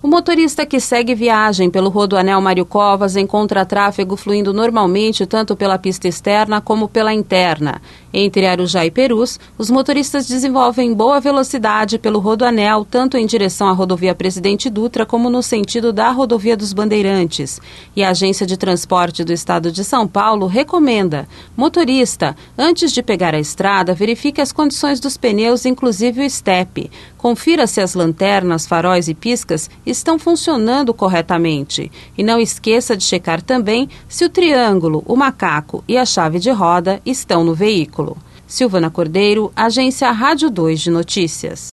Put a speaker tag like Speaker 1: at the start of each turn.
Speaker 1: O motorista que segue viagem pelo Rodoanel Mário Covas encontra tráfego fluindo normalmente tanto pela pista externa como pela interna. Entre Arujá e Perus, os motoristas desenvolvem boa velocidade pelo Rodoanel, tanto em direção à rodovia Presidente Dutra como no sentido da rodovia dos Bandeirantes. E a Agência de Transporte do Estado de São Paulo recomenda: motorista, antes de pegar a estrada, verifique as condições dos pneus, inclusive o estepe. Confira se as lanternas, faróis e piscas estão funcionando corretamente. E não esqueça de checar também se o triângulo, o macaco e a chave de roda estão no veículo. Silvana Cordeiro, Agência Rádio 2 de Notícias.